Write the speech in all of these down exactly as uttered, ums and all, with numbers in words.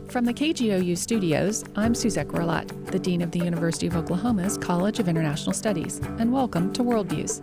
From the K G O U studios, I'm Suzette Grellat, the Dean of the University of Oklahoma's College of International Studies, and welcome to Worldviews.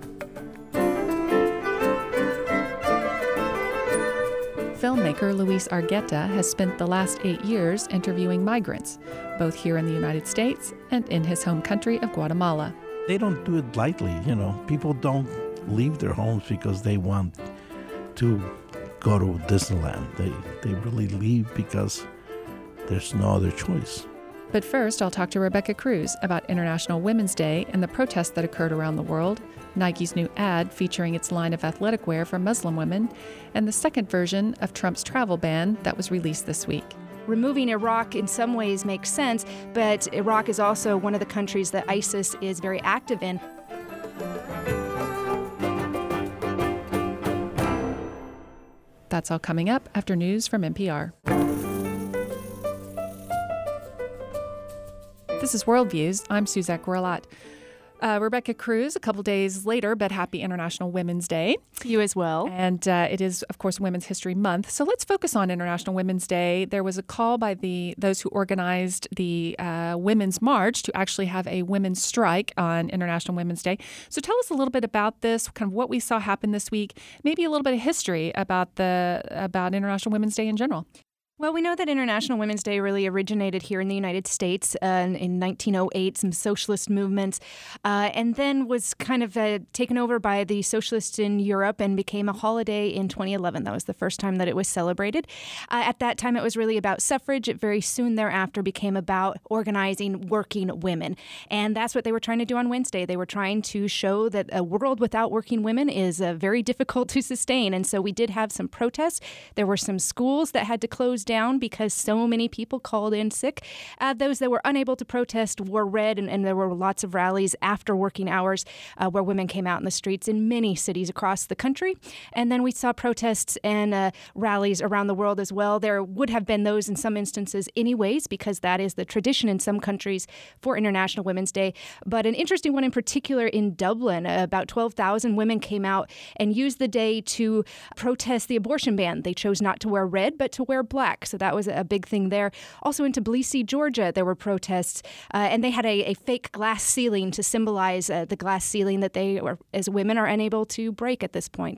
Filmmaker Luis Argueta has spent the last eight years interviewing migrants, both here in the United States and in his home country of Guatemala. They don't do it lightly, you know. People don't leave their homes because they want to go to Disneyland. They, they really leave because there's no other choice. But first, I'll talk to Rebecca Cruz about International Women's Day and the protests that occurred around the world, Nike's new ad featuring its line of athletic wear for Muslim women, and the second version of Trump's travel ban that was released this week. Removing Iraq in some ways makes sense, but Iraq is also one of the countries that ISIS is very active in. That's all coming up after news from N P R. This is Worldviews. I'm Suzette Grellat. Uh, Rebecca Cruz, a couple days later, but happy International Women's Day. You as well. And uh, it is, of course, Women's History Month. So let's focus on International Women's Day. There was a call by the those who organized the uh, Women's March to actually have a women's strike on International Women's Day. So tell us a little bit about this, kind of what we saw happen this week, maybe a little bit of history about the about International Women's Day in general. Well, we know that International Women's Day really originated here in the United States uh, in nineteen oh eight, some socialist movements, uh, and then was kind of uh, taken over by the socialists in Europe and became a holiday in twenty eleven. That was the first time that it was celebrated. Uh, at that time, it was really about suffrage. It very soon thereafter became about organizing working women. And that's what they were trying to do on Wednesday. They were trying to show that a world without working women is uh, very difficult to sustain. And so we did have some protests. There were some schools that had to close down because so many people called in sick. Uh, those that were unable to protest wore red, and, and there were lots of rallies after working hours uh, where women came out in the streets in many cities across the country. And then we saw protests and uh, rallies around the world as well. There would have been those in some instances anyways, because that is the tradition in some countries for International Women's Day. But an interesting one in particular in Dublin, uh, about twelve thousand women came out and used the day to protest the abortion ban. They chose not to wear red, but to wear black. So that was a big thing there. Also in Tbilisi, Georgia, there were protests, uh, and they had a, a fake glass ceiling to symbolize uh, the glass ceiling that they, or, as women, are unable to break at this point.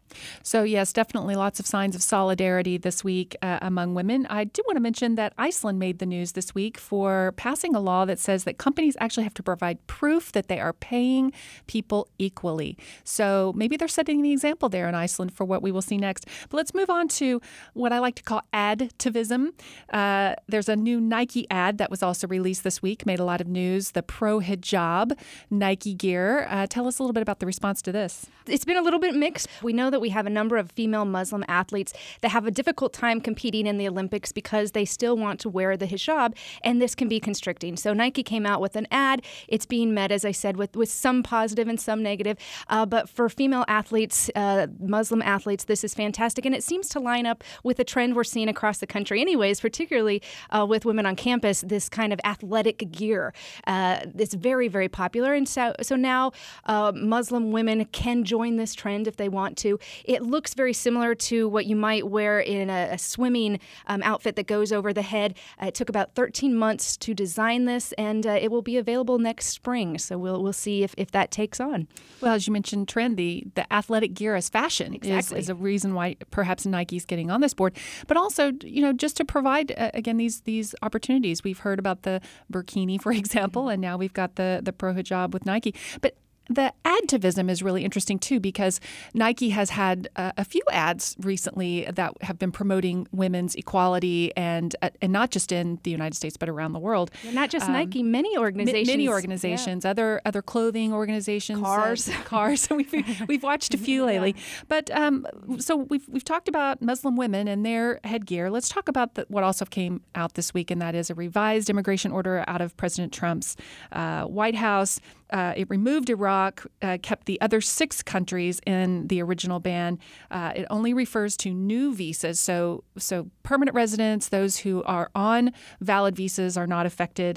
So, yes, definitely lots of signs of solidarity this week uh, among women. I do want to mention that Iceland made the news this week for passing a law that says that companies actually have to provide proof that they are paying people equally. So maybe they're setting the example there in Iceland for what we will see next. But let's move on to what I like to call adtivism. Uh, there's a new Nike ad that was also released this week, made a lot of news, the Pro Hijab Nike gear. Uh, tell us a little bit about the response to this. It's been a little bit mixed. We know that we have a number of female Muslim athletes that have a difficult time competing in the Olympics because they still want to wear the hijab, and this can be constricting. So Nike came out with an ad. It's being met, as I said, with, with some positive and some negative. Uh, but for female athletes, uh, Muslim athletes, this is fantastic. And it seems to line up with a trend we're seeing across the country anyways, particularly uh, with women on campus, this kind of athletic gear. Uh, it's very, very popular. And so, so now uh, Muslim women can join this trend if they want to. It looks very similar to what you might wear in a, a swimming um, outfit that goes over the head. Uh, it took about thirteen months to design this, and uh, it will be available next spring. So we'll we'll see if, if that takes on. Well, as you mentioned, trend, the, the athletic gear as fashion exactly. is, is a reason why perhaps Nike's getting on this board. But also, you know, just to provide, uh, again, these these opportunities. We've heard about the burkini, for example, and now we've got the, the Pro Hijab with Nike. But the adtivism is really interesting, too, because Nike has had uh, a few ads recently that have been promoting women's equality and uh, and not just in the United States, but around the world. Yeah, not just um, Nike, many organizations. Many organizations, yeah. other other clothing organizations. Cars. Uh, cars. we've, we've watched a few lately. Yeah. But um, so we've, we've talked about Muslim women and their headgear. Let's talk about the, what also came out this week, and that is a revised immigration order out of President Trump's uh, White House. Uh, it removed Iraq, uh, kept the other six countries in the original ban. Uh, it only refers to new visas. So so permanent residents, those who are on valid visas, are not affected.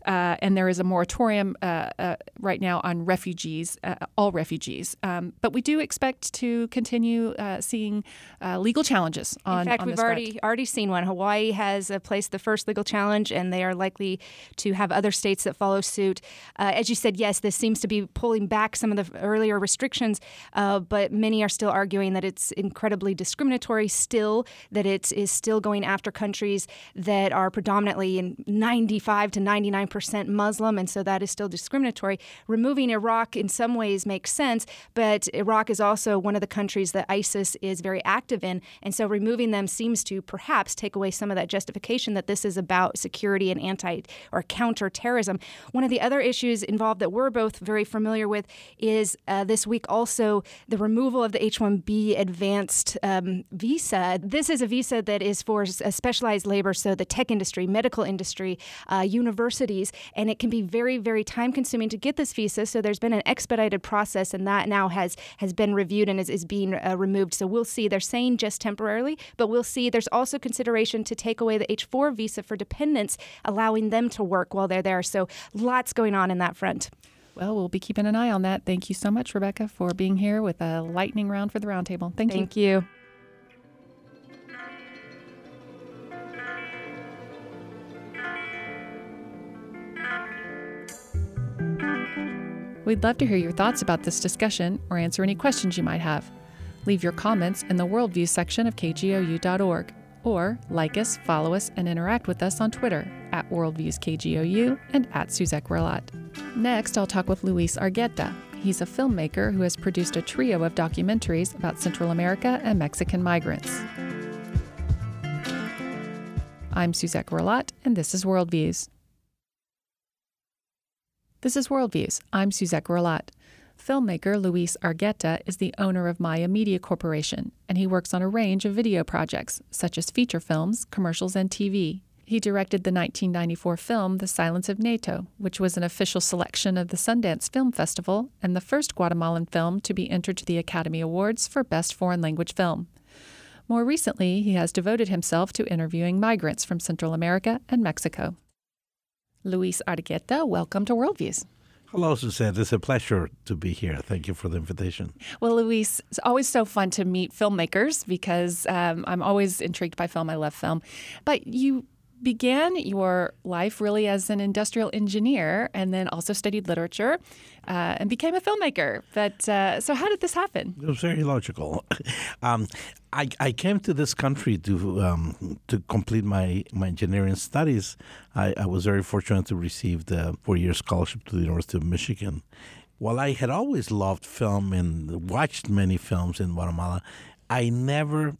Uh, and there is a moratorium uh, uh, right now on refugees, uh, all refugees. Um, but we do expect to continue uh, seeing uh, legal challenges on In fact, on we've this already front. already seen one. Hawaii has uh, placed the first legal challenge, and they are likely to have other states that follow suit. Uh, as you said, yes, this seems to be pulling back some of the earlier restrictions, uh, but many are still arguing that it's incredibly discriminatory still, that it is still going after countries that are predominantly in ninety-five to ninety-nine percent Muslim, and so that is still discriminatory. Removing Iraq in some ways makes sense, but Iraq is also one of the countries that ISIS is very active in, and so removing them seems to perhaps take away some of that justification that this is about security and anti or counterterrorism. One of the other issues involved that we're both very familiar with is uh, this week also the removal of the H one B advanced um, visa. This is a visa that is for a specialized labor, so the tech industry, medical industry, uh, universities, and it can be very, very time-consuming to get this visa. So there's been an expedited process, and that now has has been reviewed and is, is being uh, removed. So we'll see. They're saying just temporarily, but we'll see. There's also consideration to take away the H four visa for dependents, allowing them to work while they're there. So lots going on in that front. Well, we'll be keeping an eye on that. Thank you so much, Rebecca, for being here with a lightning round for the roundtable. Thank you. Thank you. We'd love to hear your thoughts about this discussion or answer any questions you might have. Leave your comments in the Worldview section of K G O U dot org, or like us, follow us, and interact with us on Twitter at Worldviews K G O U and at Suzette Grillat. Next, I'll talk with Luis Argueta. He's a filmmaker who has produced a trio of documentaries about Central America and Mexican migrants. I'm Suzette Grillat, and this is Worldviews. This is Worldviews. I'm Suzette Grillat. Filmmaker Luis Argueta is the owner of Maya Media Corporation, and he works on a range of video projects, such as feature films, commercials, and T V. He directed the nineteen ninety-four film The Silence of Neto, which was an official selection of the Sundance Film Festival and the first Guatemalan film to be entered to the Academy Awards for Best Foreign Language Film. More recently, he has devoted himself to interviewing migrants from Central America and Mexico. Luis Argueta, welcome to Worldviews. Hello, Suzette. It's a pleasure to be here. Thank you for the invitation. Well, Luis, it's always so fun to meet filmmakers because um, I'm always intrigued by film. I love film. But you began your life really as an industrial engineer and then also studied literature uh, and became a filmmaker. But uh, so how did this happen? It was very logical. um, I, I came to this country to um, to complete my, my engineering studies. I, I was very fortunate to receive the four-year scholarship to the University of Michigan. While I had always loved film and watched many films in Guatemala, I never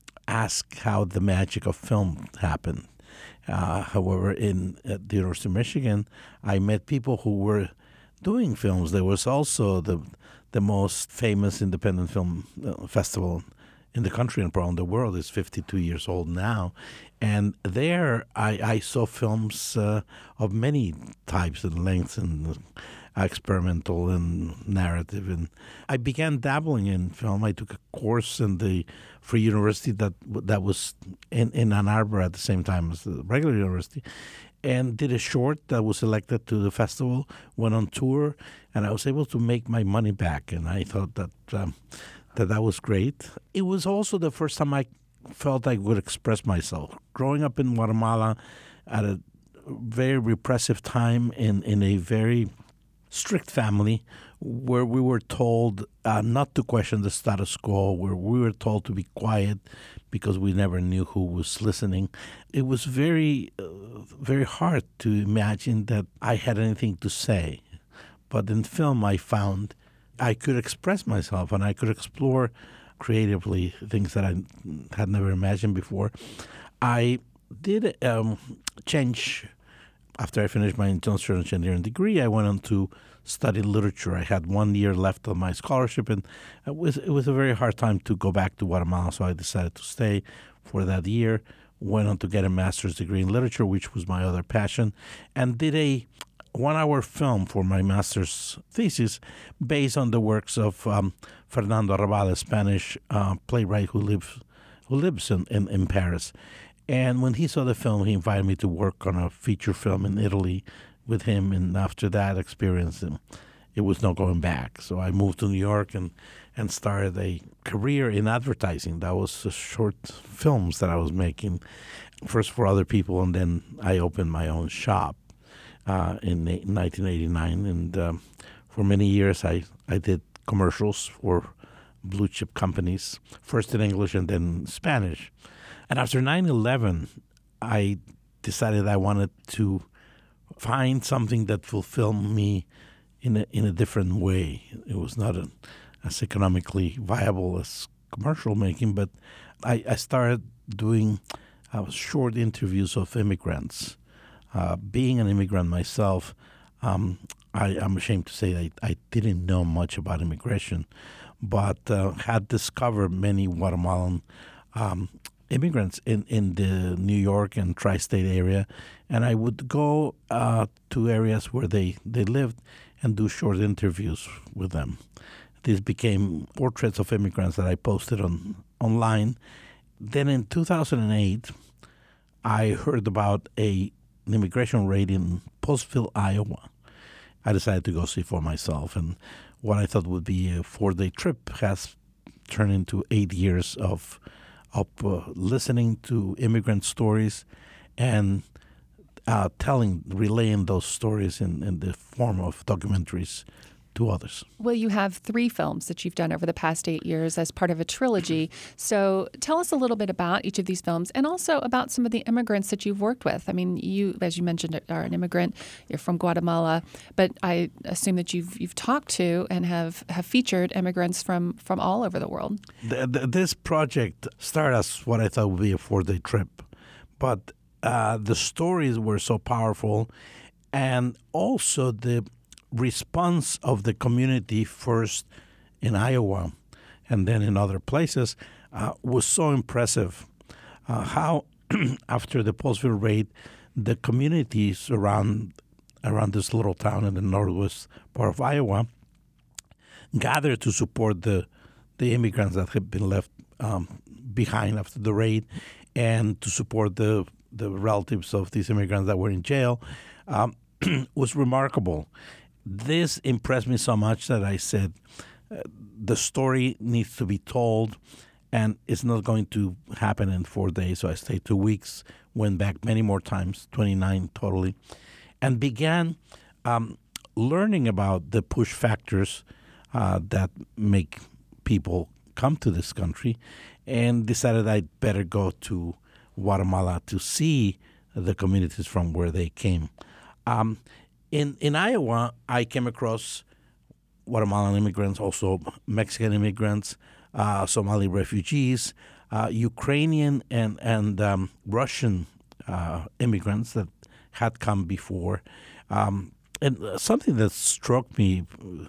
asked how the magic of film happened. Uh, however, in at the University of Michigan, I met people who were doing films. There was also the the most famous independent film uh, festival in the country and probably in the world. It's fifty-two years old now. And there I, I saw films uh, of many types and lengths and uh, experimental and narrative. And I began dabbling in film. I took a course in the Free University that that was in, in Ann Arbor at the same time as the regular university, and did a short that was selected to the festival, went on tour, and I was able to make my money back. And I thought that um, that that was great. It was also the first time I felt I could express myself. Growing up in Guatemala at a very repressive time in, in a very strict family where we were told uh, not to question the status quo, where we were told to be quiet because we never knew who was listening. It was very, uh, very hard to imagine that I had anything to say. But in film, I found I could express myself and I could explore creatively things that I had never imagined before. I did um, change. After I finished my industrial engineering degree, I went on to study literature. I had one year left of my scholarship, and it was it was a very hard time to go back to Guatemala, so I decided to stay for that year. Went on to get a master's degree in literature, which was my other passion, and did a one-hour film for my master's thesis based on the works of um, Fernando Arrabal, a Spanish uh, playwright who lives who lives in, in, in Paris. And when he saw the film, he invited me to work on a feature film in Italy with him, and after that experience, um, it was no going back. So I moved to New York and, and started a career in advertising. That was the short films that I was making, first for other people, and then I opened my own shop uh, in nineteen eighty-nine. And um, for many years, I, I did commercials for blue chip companies, first in English and then Spanish. And after nine eleven, I decided I wanted to find something that fulfilled me in a, in a different way. It was not a, as economically viable as commercial making, but I, I started doing uh, short interviews of immigrants. Uh, being an immigrant myself, um, I, I'm ashamed to say I, I didn't know much about immigration, but uh, had discovered many Guatemalan um, immigrants in, in the New York and tri-state area, and I would go uh, to areas where they, they lived and do short interviews with them. These became portraits of immigrants that I posted on online. Then in two thousand eight, I heard about a, an immigration raid in Postville, Iowa. I decided to go see for myself, and what I thought would be a four-day trip has turned into eight years of of uh, listening to immigrant stories and uh, telling, relaying those stories in, in the form of documentaries to others. Well, you have three films that you've done over the past eight years as part of a trilogy. So tell us a little bit about each of these films and also about some of the immigrants that you've worked with. I mean, you, as you mentioned, are an immigrant. You're from Guatemala, but I assume that you've you've talked to and have, have featured immigrants from, from all over the world. The, the, this project started as what I thought would be a four-day trip, but uh, the stories were so powerful, and also the response of the community, first in Iowa and then in other places, uh, was so impressive. Uh, how after the Postville raid, the communities around around this little town in the northwest part of Iowa gathered to support the the immigrants that had been left um, behind after the raid, and to support the the relatives of these immigrants that were in jail, um, was remarkable. This impressed me so much that I said, uh, the story needs to be told, and it's not going to happen in four days. So I stayed two weeks, went back many more times, twenty-nine totally, and began um, learning about the push factors uh, that make people come to this country, and decided I'd better go to Guatemala to see the communities from where they came. Um, In in Iowa, I came across Guatemalan immigrants, also Mexican immigrants, uh, Somali refugees, uh, Ukrainian and and um, Russian uh, immigrants that had come before. Um, and something that struck me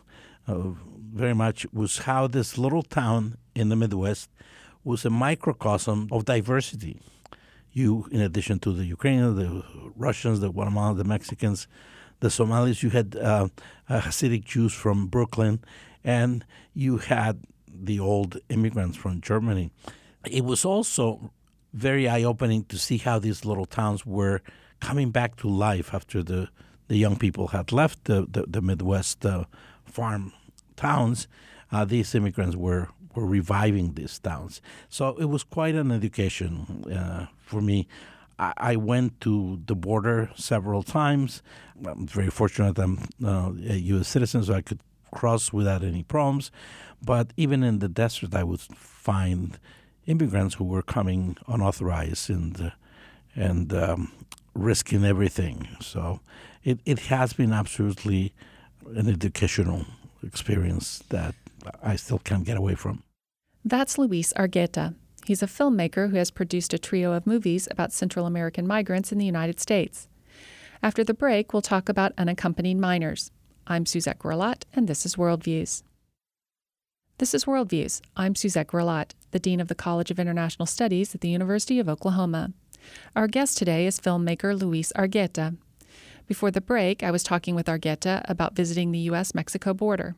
uh, very much was how this little town in the Midwest was a microcosm of diversity. You, in addition to the Ukrainians, the Russians, the Guatemalans, the Mexicans, the Somalis, you had uh, uh, Hasidic Jews from Brooklyn, and you had the old immigrants from Germany. It was also very eye-opening to see how these little towns were coming back to life after the, the young people had left the, the, the Midwest uh, farm towns. Uh, these immigrants were, were reviving these towns. So it was quite an education uh, for me. I went to the border several times. I'm very fortunate I'm uh, a U S citizen, so I could cross without any problems. But even in the desert, I would find immigrants who were coming unauthorized and uh, and um, risking everything. So it, it has been absolutely an educational experience that I still can't get away from. That's Luis Argueta. He's a filmmaker who has produced a trio of movies about Central American migrants in the United States. After the break, we'll talk about unaccompanied minors. I'm Suzette Gurlat, and this is Worldviews. This is Worldviews. I'm Suzette Gurlat, the Dean of the College of International Studies at the University of Oklahoma. Our guest today is filmmaker Luis Argueta. Before the break, I was talking with Argueta about visiting the U S Mexico border.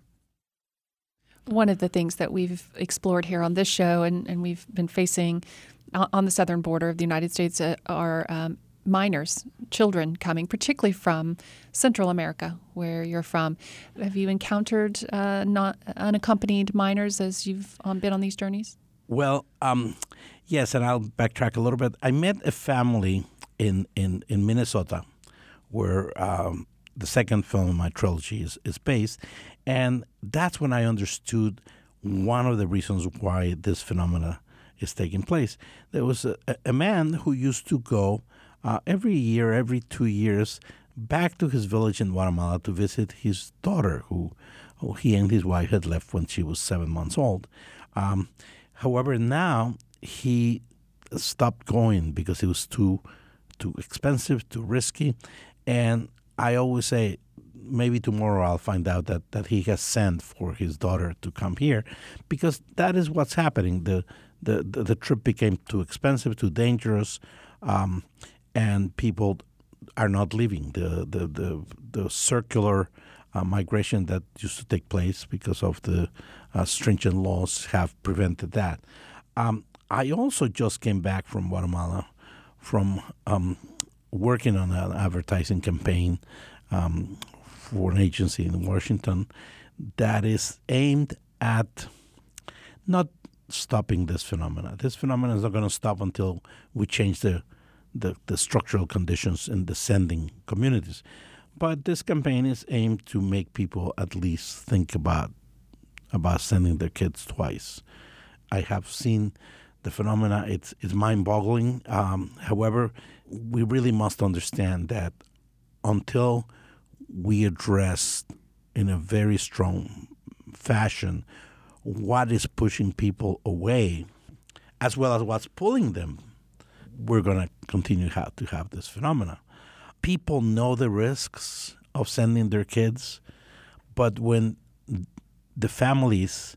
One of the things that we've explored here on this show, and, and we've been facing on the southern border of the United States, uh, are um, minors, children coming, particularly from Central America, where you're from. Have you encountered uh, not unaccompanied minors as you've um, been on these journeys? Well, um, yes, and I'll backtrack a little bit. I met a family in, in, in Minnesota where um, the second film in my trilogy is, is based, and that's when I understood one of the reasons why this phenomena is taking place. There was a, a man who used to go uh, every year, every two years, back to his village in Guatemala to visit his daughter, who, who he and his wife had left when she was seven months old. Um, however, now he stopped going because it was too too expensive, too risky. And I always say, maybe tomorrow I'll find out that, that he has sent for his daughter to come here, because that is what's happening. The the, the, the trip became too expensive, too dangerous, um, and people are not leaving. The the the, the circular uh, migration that used to take place because of the uh, stringent laws have prevented that. Um, I also just came back from Guatemala from um, working on an advertising campaign um, for an agency in Washington that is aimed at not stopping this phenomena. This phenomena is not going to stop until we change the, the, the structural conditions in the sending communities. But this campaign is aimed to make people at least think about about sending their kids twice. I have seen the phenomena. It's, it's mind-boggling. Um, however, we really must understand that until we address in a very strong fashion what is pushing people away, as well as what's pulling them, we're going to continue have to have this phenomena. People know the risks of sending their kids, but when the families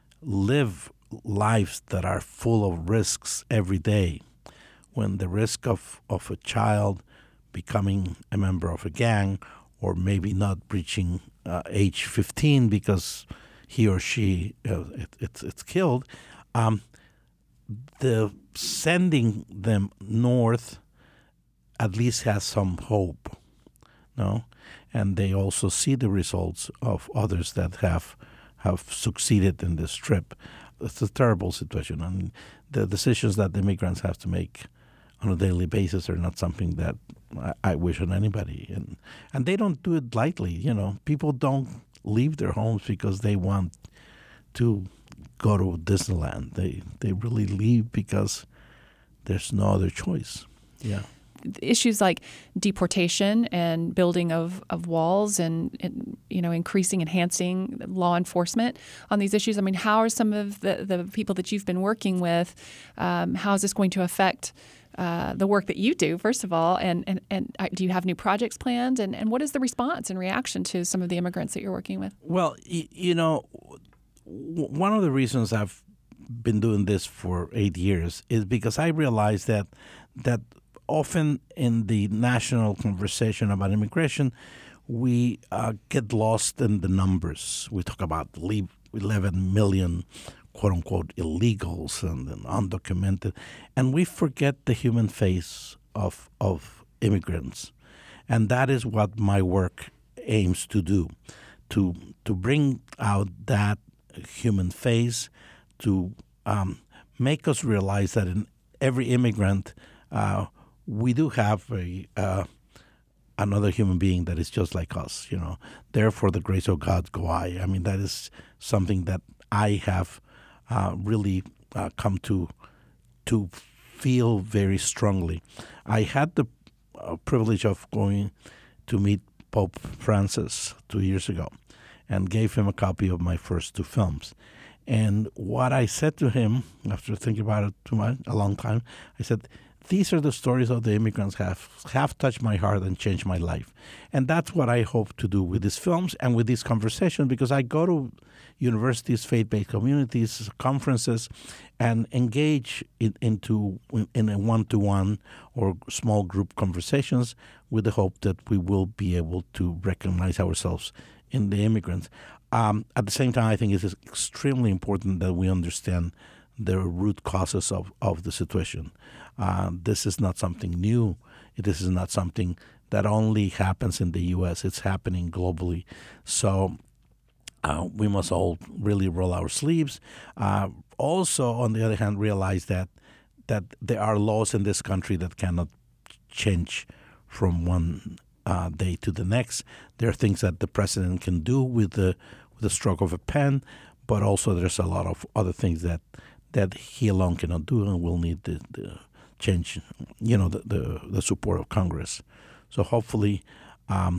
live lives that are full of risks every day, when the risk of, of a child becoming a member of a gang or maybe not reaching uh, age fifteen because he or she uh, it, it's it's killed, um, the sending them north at least has some hope, no? And they also see the results of others that have have succeeded in this trip. It's a terrible situation, and the decisions that the immigrants have to make on a daily basis are not something that I, I wish on anybody. And and they don't do it lightly. You know, people don't leave their homes because they want to go to Disneyland. They they really leave because there's no other choice. Yeah. Issues like deportation and building of, of walls and, and, you know, increasing, enhancing law enforcement on these issues. I mean, how are some of the, the people that you've been working with, um, how is this going to affect uh, the work that you do, first of all? And, and, and do you have new projects planned? And, and what is the response and reaction to some of the immigrants that you're working with? Well, you know, one of the reasons I've been doing this for eight years is because I realized that that often in the national conversation about immigration, we uh, get lost in the numbers. We talk about eleven million, quote-unquote, illegals and, and undocumented, and we forget the human face of of immigrants. And that is what my work aims to do, to to bring out that human face, to um, make us realize that in every immigrant, uh, we do have a uh, another human being that is just like us, you know. Therefore, the grace of God go I. I mean, that is something that I have uh, really uh, come to to feel very strongly. I had the uh, privilege of going to meet Pope Francis two years ago and gave him a copy of my first two films. And what I said to him, after thinking about it too much, a long time, I said, these are the stories of the immigrants have have touched my heart and changed my life. And that's what I hope to do with these films and with these conversations, because I go to universities, faith-based communities, conferences, and engage in, into in a one-to-one or small group conversations with the hope that we will be able to recognize ourselves in the immigrants. Um, at the same time, I think it is extremely important that we understand the root causes of, of the situation. Uh, this is not something new. This is not something that only happens in the U S. It's happening globally. So uh, we must all really roll our sleeves. Uh, also, on the other hand, realize that that there are laws in this country that cannot change from one uh, day to the next. There are things that the president can do with the with the stroke of a pen, but also there's a lot of other things that that he alone cannot do, and will need the, the change, you know, the, the the support of Congress. So hopefully, um,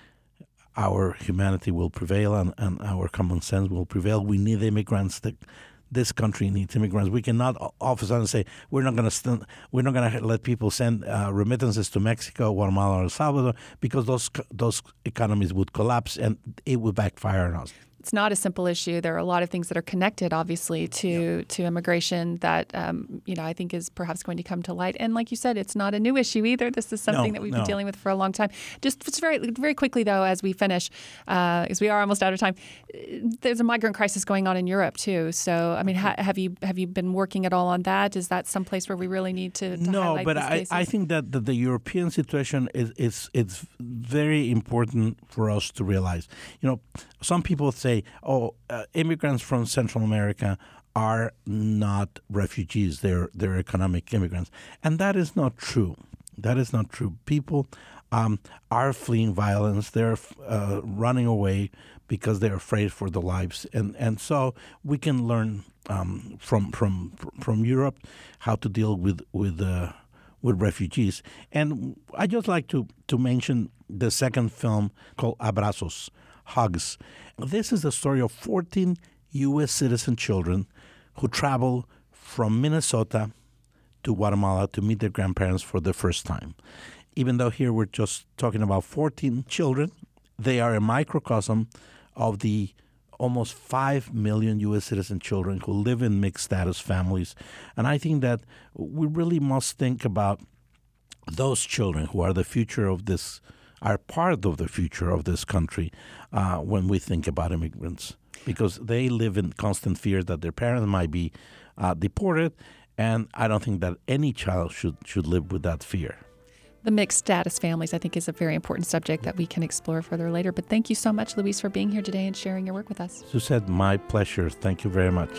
our humanity will prevail, and, and our common sense will prevail. We need immigrants. The, this country needs immigrants. We cannot all of a sudden say we're not going to st- we're not going to let people send uh, remittances to Mexico, Guatemala, or El Salvador, because those those economies would collapse and it would backfire on us. It's not a simple issue. There are a lot of things that are connected, obviously, to yep. to immigration that um, you know I think is perhaps going to come to light. And like you said, it's not a new issue either. This is something no, that we've no. been dealing with for a long time. Just, just very very quickly though, as we finish, uh, as we are almost out of time, there's a migrant crisis going on in Europe too. So I mean, ha- have you have you been working at all on that? Is that someplace where we really need to, to no? highlight But these I, cases? I think that the, the European situation is is it's very important for us to realize. You know, some people say, oh. Uh, immigrants from Central America are not refugees. They're they're economic immigrants. And that is not true. That is not true. People um, are fleeing violence. They're uh, running away because they're afraid for their lives. And and so we can learn um, from from from Europe how to deal with with uh, with refugees. And I just like to to mention the second film called Abrazos, Hugs. This is the story of fourteen U S citizen children who travel from Minnesota to Guatemala to meet their grandparents for the first time. Even though here we're just talking about fourteen children, they are a microcosm of the almost five million U S citizen children who live in mixed status families. And I think that we really must think about those children who are the future of this are part of the future of this country uh, when we think about immigrants, because they live in constant fear that their parents might be uh, deported, and I don't think that any child should, should live with that fear. The mixed status families, I think, is a very important subject that we can explore further later. But thank you so much, Luis, for being here today and sharing your work with us. Suzette, my pleasure. Thank you very much.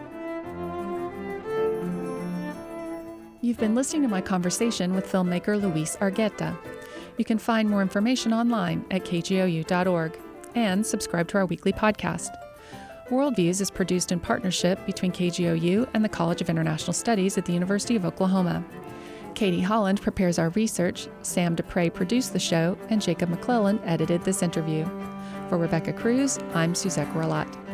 You've been listening to my conversation with filmmaker Luis Argueta. You can find more information online at k g o u dot org and subscribe to our weekly podcast. Worldviews is produced in partnership between K G O U and the College of International Studies at the University of Oklahoma. Katie Holland prepares our research, Sam Dupre produced the show, and Jacob McClellan edited this interview. For Rebecca Cruz, I'm Suzette Gorlat.